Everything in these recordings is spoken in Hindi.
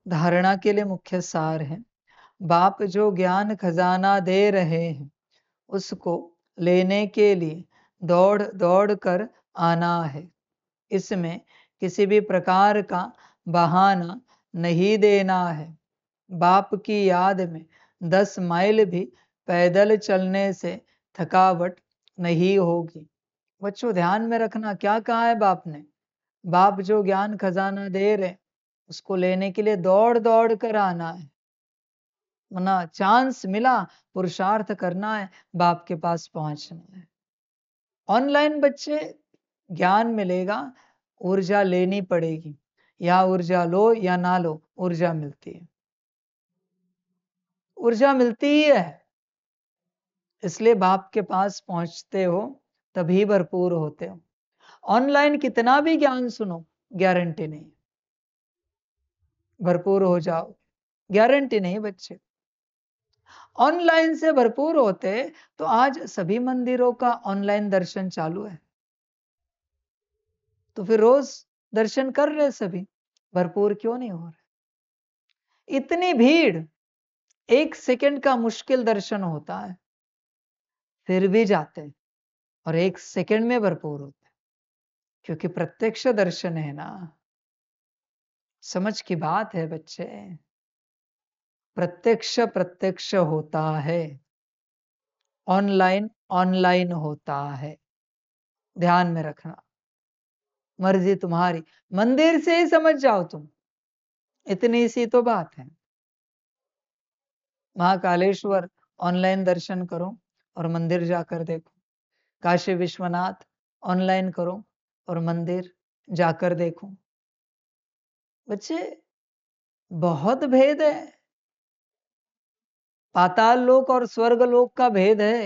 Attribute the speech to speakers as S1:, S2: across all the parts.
S1: धारणा के लिए मुख्य सार है। बाप जो ज्ञान खजाना दे रहे हैं उसको लेने के लिए दौड़ दौड़ कर आना है। इसमें किसी भी प्रकार का बहाना नहीं देना है। बाप की याद में 10 माइल भी पैदल चलने से थकावट नहीं होगी। बच्चों ध्यान में रखना क्या कहा है बाप ने। बाप जो ज्ञान खजाना दे रहे उसको लेने के लिए दौड़ दौड़ कर आना है। ना चांस मिला पुरुषार्थ करना है, बाप के पास पहुंचना है। ऑनलाइन बच्चे ज्ञान मिलेगा, ऊर्जा लेनी पड़ेगी। या ऊर्जा लो या ना लो, ऊर्जा मिलती है। ऊर्जा मिलती ही है, इसलिए बाप के पास पहुंचते हो तभी भरपूर होते हो। ऑनलाइन कितना भी ज्ञान सुनो, गारंटी नहीं भरपूर हो जाओ, गारंटी नहीं बच्चे। ऑनलाइन से भरपूर होते तो आज सभी मंदिरों का ऑनलाइन दर्शन चालू है, तो फिर रोज दर्शन कर रहे सभी, भरपूर क्यों नहीं हो रहे। इतनी भीड़, 1 सेकंड का मुश्किल दर्शन होता है, फिर भी जाते हैं और 1 सेकंड में भरपूर होते हैं, क्योंकि प्रत्यक्ष दर्शन है ना। समझ की बात है बच्चे, प्रत्यक्ष प्रत्यक्ष होता है, ऑनलाइन ऑनलाइन होता है। ध्यान में रखना, मर्जी तुम्हारी, मंदिर से ही समझ जाओ तुम, इतनी सी तो बात है। महाकालेश्वर ऑनलाइन दर्शन करो और मंदिर जाकर देखो। काशी विश्वनाथ ऑनलाइन करो और मंदिर जाकर देखो। बच्चे बहुत भेद है, पाताल लोक और स्वर्ग लोक का भेद है,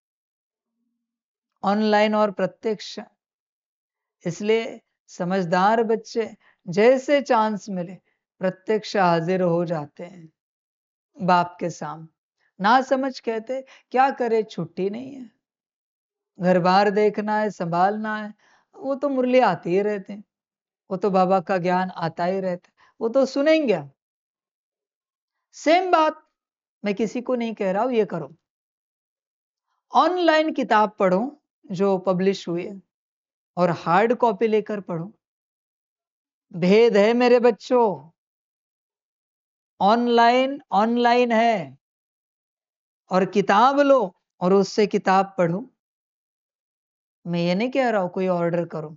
S1: ऑनलाइन और प्रत्यक्ष। इसलिए समझदार बच्चे जैसे चांस मिले प्रत्यक्ष हाजिर हो जाते हैं बाप के सामने। ना समझ कहते क्या करे, छुट्टी नहीं है, घर बार देखना है, संभालना है। वो तो मुरली आती ही रहते हैं, वो तो बाबा का ज्ञान आता ही रहता है, वो तो सुनेंगे। सेम बात मैं किसी को नहीं कह रहा हूं ये करो, ऑनलाइन किताब पढ़ो जो पब्लिश हुई है और हार्ड कॉपी लेकर पढ़ो। भेद है मेरे बच्चों, ऑनलाइन ऑनलाइन है और किताब लो और उससे किताब पढ़ो। मैं ये नहीं कह रहा हूं कोई ऑर्डर करो,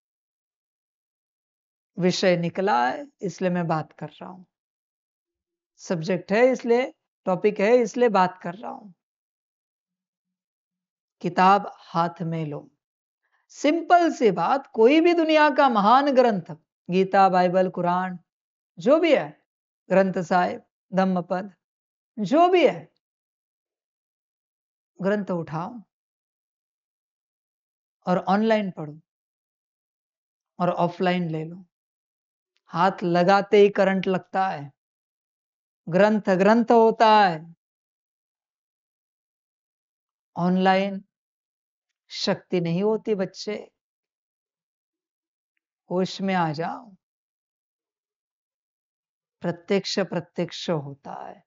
S1: विषय निकला है इसलिए मैं बात कर रहा हूं, सब्जेक्ट है इसलिए, टॉपिक है इसलिए बात कर रहा हूं। किताब हाथ में लो, सिंपल सी बात, कोई भी दुनिया का महान ग्रंथ, गीता बाइबल कुरान जो भी है, ग्रंथ साहिब धम्मपद जो भी है, ग्रंथ उठाओ और ऑनलाइन पढ़ो और ऑफलाइन ले लो। हाथ लगाते ही करंट लगता है, ग्रंथ ग्रंथ होता है। ऑनलाइन शक्ति नहीं होती बच्चे, होश में आ जाओ, प्रत्यक्ष प्रत्यक्ष होता है।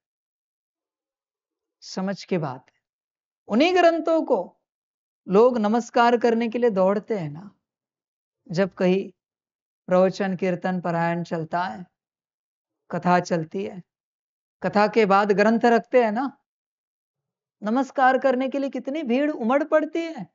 S1: समझ की बात है। उन्हीं ग्रंथों को लोग नमस्कार करने के लिए दौड़ते हैं ना, जब कहीं प्रवचन कीर्तन पारायण चलता है, कथा चलती है, कथा के बाद ग्रंथ रखते हैं ना, नमस्कार करने के लिए कितनी भीड़ उमड़ पड़ती है।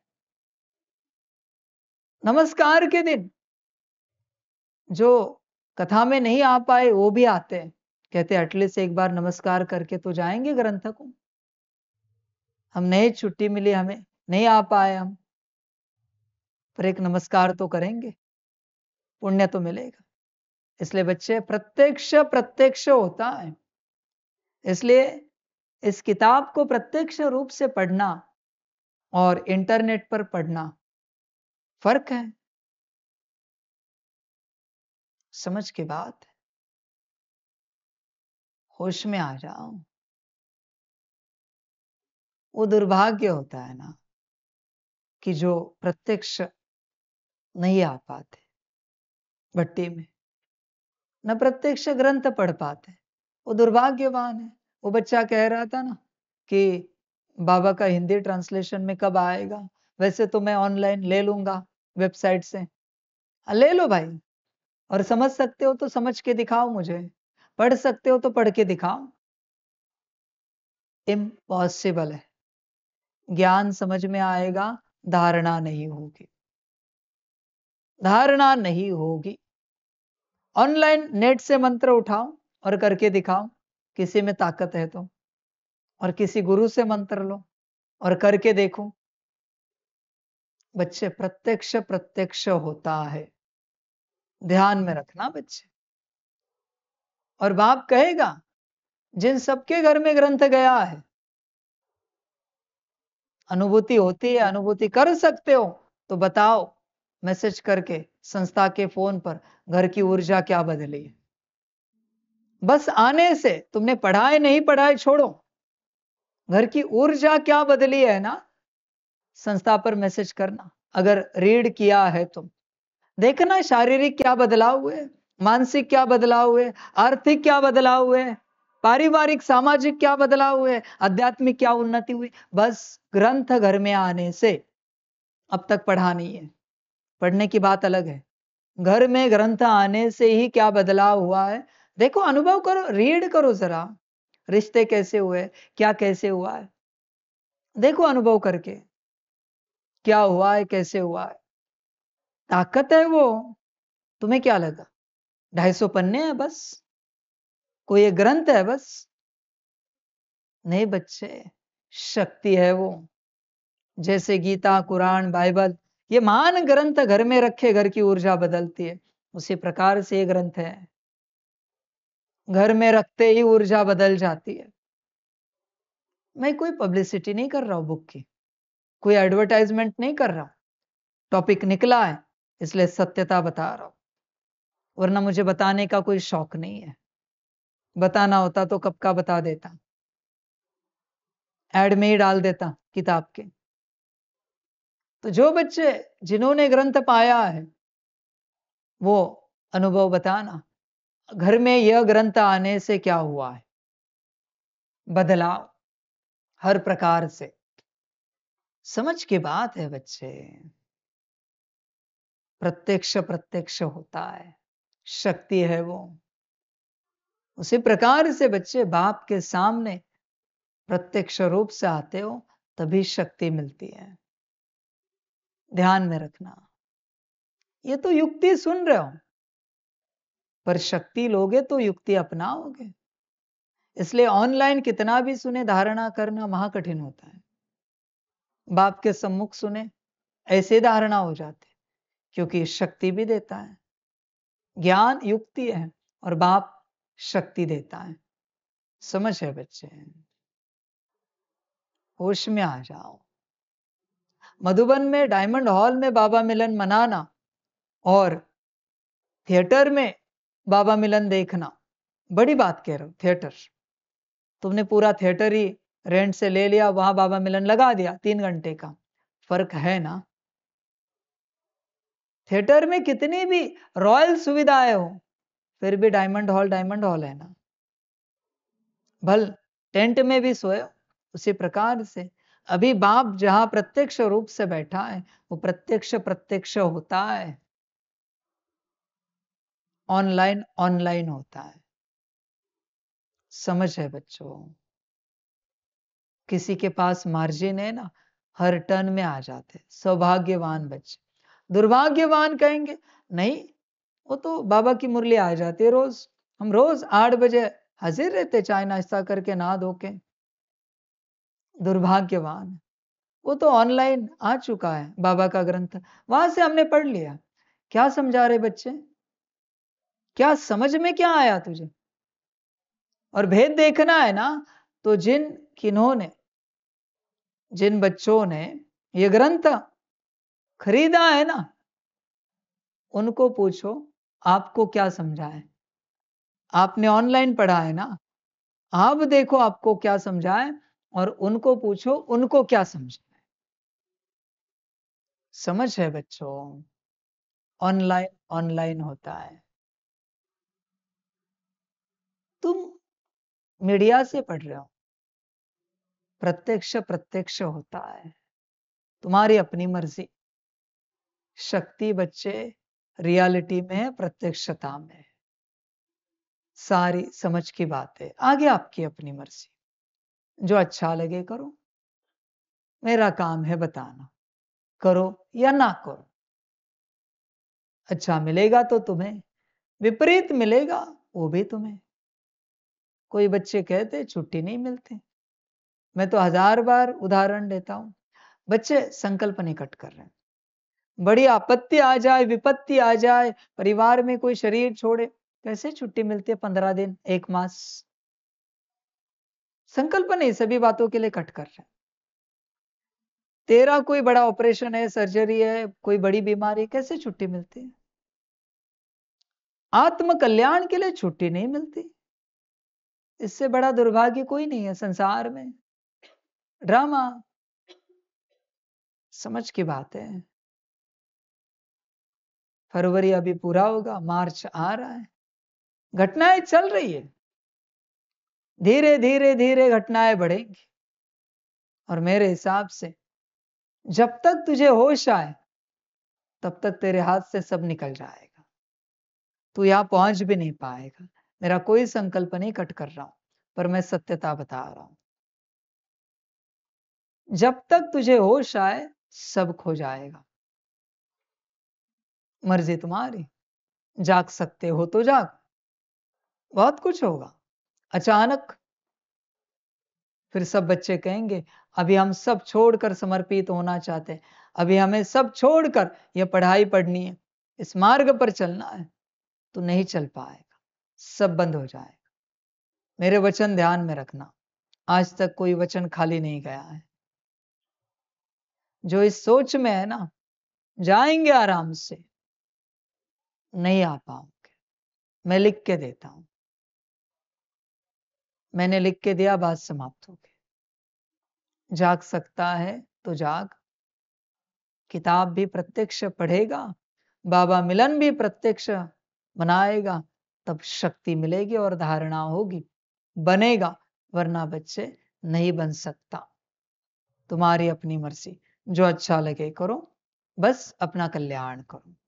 S1: नमस्कार के दिन जो कथा में नहीं आ पाए वो भी आते हैं, कहते एटलीस्ट एक बार नमस्कार करके तो जाएंगे ग्रंथ को। हम नहीं, छुट्टी मिली हमें, नहीं आ पाए हम, पर एक नमस्कार तो करेंगे, पुण्य तो मिलेगा। इसलिए बच्चे प्रत्यक्ष प्रत्यक्ष होता है, इसलिए इस किताब को प्रत्यक्ष रूप से पढ़ना और इंटरनेट पर पढ़ना फर्क है। समझ की बात है, होश में आ जाओ। वो दुर्भाग्य होता है ना कि जो प्रत्यक्ष नहीं आ पाते भट्टी में, न प्रत्यक्ष ग्रंथ पढ़ पाते। वो दुर्भाग्यवान है। वो बच्चा कह रहा था ना कि बाबा का हिंदी ट्रांसलेशन में कब आएगा? वैसे तो मैं ऑनलाइन ले लूँगा वेबसाइट से। ले लो भाई, और समझ सकते हो तो समझ के दिखाओ मुझे। पढ़ सकते हो तो पढ़ के दिखाओ। इम्पॉसिबल है। ज्ञान समझ में आएगा, धारणा नहीं होगी। धारणा नहीं होगी। ऑनलाइन नेट से मंत्र उठाओ और करके दिखाओ, किसी में ताकत है तो। और किसी गुरु से मंत्र लो और करके देखो। बच्चे, प्रत्यक्ष प्रत्यक्ष होता है। ध्यान में रखना बच्चे। और बाप कहेगा, जिन सबके घर में ग्रंथ गया है, अनुभूति होती है, अनुभूति कर सकते हो तो बताओ मैसेज करके संस्था के फोन पर, घर की ऊर्जा क्या बदली है। बस आने से, तुमने पढ़ाए नहीं पढ़ाए छोड़ो, घर की ऊर्जा क्या बदली है ना, संस्था पर मैसेज करना। अगर रीड किया है तो देखना शारीरिक क्या बदलाव हुए, मानसिक क्या बदलाव हुए, आर्थिक क्या बदलाव हुए, पारिवारिक सामाजिक क्या बदलाव हुए, आध्यात्मिक क्या उन्नति हुई। बस ग्रंथ घर में आने से। अब तक पढ़ा नहीं है, पढ़ने की बात अलग है। घर में ग्रंथ आने से ही क्या बदलाव हुआ है देखो, अनुभव करो, रीड करो जरा। रिश्ते कैसे हुए, क्या कैसे हुआ है, देखो अनुभव करके क्या हुआ है, कैसे हुआ है। ताकत है वो। तुम्हें क्या लगा 250 पन्ने है बस, कोई एक ग्रंथ है बस? नहीं बच्चे, शक्ति है वो। जैसे गीता, कुरान, बाइबल, ये महान ग्रंथ घर में रखे घर की ऊर्जा बदलती है, उसी प्रकार से ये ग्रंथ है, घर में रखते ही ऊर्जा बदल जाती है। मैं कोई पब्लिसिटी नहीं कर रहा हूं बुक की, कोई एडवर्टाइजमेंट नहीं कर रहा हूं। टॉपिक निकला है इसलिए सत्यता बता रहा हूं, वरना मुझे बताने का कोई शौक नहीं है। बताना होता तो कब का बता देता, एड में ही डाल देता किताब के। तो जो बच्चे जिन्होंने ग्रंथ पाया है वो अनुभव बताना, घर में यह ग्रंथ आने से क्या हुआ है, बदलाव हर प्रकार से। समझ की बात है बच्चे। प्रत्यक्ष प्रत्यक्ष होता है, शक्ति है वो। उसी प्रकार से बच्चे बाप के सामने प्रत्यक्ष रूप से आते हो तभी शक्ति मिलती है। ध्यान में रखना। ये तो युक्ति सुन रहे हो, पर शक्ति लोगे तो युक्ति अपनाओगे। इसलिए ऑनलाइन कितना भी सुने, धारणा करना महाकठिन होता है। बाप के सम्मुख सुने ऐसे धारणा हो जाते, क्योंकि शक्ति भी देता है। ज्ञान युक्ति है और बाप शक्ति देता है। समझ है बच्चे? होश में आ जाओ। मधुबन में डायमंड हॉल में बाबा मिलन मनाना और थिएटर में बाबा मिलन देखना, बड़ी बात कह रहे हो। थिएटर, तुमने पूरा थिएटर ही रेंट से ले लिया, वहां बाबा मिलन लगा दिया 3 घंटे का, फर्क है ना। थिएटर में कितनी भी रॉयल सुविधाएं हो, फिर भी डायमंड हॉल है ना। भल टेंट में भी सोए, उसी प्रकार से अभी बाप जहां प्रत्यक्ष रूप से बैठा है वो प्रत्यक्ष प्रत्यक्ष होता है, ऑनलाइन ऑनलाइन होता है। समझ है बच्चों? किसी के पास मार्जिन है ना, हर टर्न में आ जाते, सौभाग्यवान बच्चे। दुर्भाग्यवान कहेंगे नहीं, वो तो बाबा की मुरली आ जाती है रोज, हम रोज 8 बजे हाजिर रहते चाय नाश्ता करके नहा धो के। दुर्भाग्यवान, वो तो ऑनलाइन आ चुका है बाबा का ग्रंथ, वहां से हमने पढ़ लिया। क्या समझा रहे बच्चे, क्या समझ में क्या आया तुझे? और भेद देखना है ना, तो जिन बच्चों ने ये ग्रंथ खरीदा है ना, उनको पूछो आपको क्या समझा है। आपने ऑनलाइन पढ़ा है ना, आप देखो आपको क्या समझा है, और उनको पूछो उनको क्या समझा है। समझ है बच्चों? ऑनलाइन ऑनलाइन होता है। तुम मीडिया से पढ़ रहे हो, प्रत्यक्ष प्रत्यक्ष होता है, तुम्हारी अपनी मर्जी। शक्ति बच्चे रियलिटी में है, प्रत्यक्षता में है। सारी समझ की बात है, आगे आपकी अपनी मर्जी, जो अच्छा लगे करो। मेरा काम है बताना, करो या ना करो। अच्छा मिलेगा तो तुम्हें, विपरीत मिलेगा वो भी तुम्हें। कोई बच्चे कहते छुट्टी नहीं मिलती, मैं तो 1000 बार उदाहरण देता हूं। बच्चे संकल्प निकट कर रहे हैं, बड़ी आपत्ति आ जाए, विपत्ति आ जाए, परिवार में कोई शरीर छोड़े, कैसे छुट्टी मिलती है 15 दिन, 1 मास। संकल्प नहीं, सभी बातों के लिए कट कर रहे हैं। तेरा कोई बड़ा ऑपरेशन है, सर्जरी है, कोई बड़ी बीमारी, कैसे छुट्टी मिलती है? आत्म कल्याण के लिए छुट्टी नहीं मिलती। इससे बड़ा दुर्भाग्य कोई नहीं है संसार में। ड्रामा, समझ की बात है। फरवरी अभी पूरा होगा, मार्च आ रहा है, घटनाएं चल रही है, धीरे धीरे धीरे घटनाएं बढ़ेंगी। और मेरे हिसाब से जब तक तुझे होश आए तब तक तेरे हाथ से सब निकल जाएगा, तू यहां पहुंच भी नहीं पाएगा। मेरा कोई संकल्प नहीं कट कर रहा हूं, पर मैं सत्यता बता रहा हूं। जब तक तुझे होश आए सब खो जाएगा। मर्जी तुम्हारी, जाग सकते हो तो जाग, बहुत कुछ होगा अचानक। फिर सब बच्चे कहेंगे अभी हम सब छोड़कर समर्पित होना चाहते हैं, अभी हमें सब छोड़कर यह पढ़ाई पढ़नी है, इस मार्ग पर चलना है। तो नहीं चल पाएगा, सब बंद हो जाएगा। मेरे वचन ध्यान में रखना, आज तक कोई वचन खाली नहीं गया है। जो इस सोच में है ना, जाएंगे आराम से, नहीं आ पाओगे। मैं लिख के देता हूं, मैंने लिख के दिया, बात समाप्त हो गई। जाग सकता है तो जाग, किताब भी प्रत्यक्ष पढ़ेगा, बाबा मिलन भी प्रत्यक्ष बनाएगा, तब शक्ति मिलेगी और धारणा होगी, बनेगा। वरना बच्चे नहीं बन सकता। तुम्हारी अपनी मर्जी, जो अच्छा लगे करो, बस अपना कल्याण करो।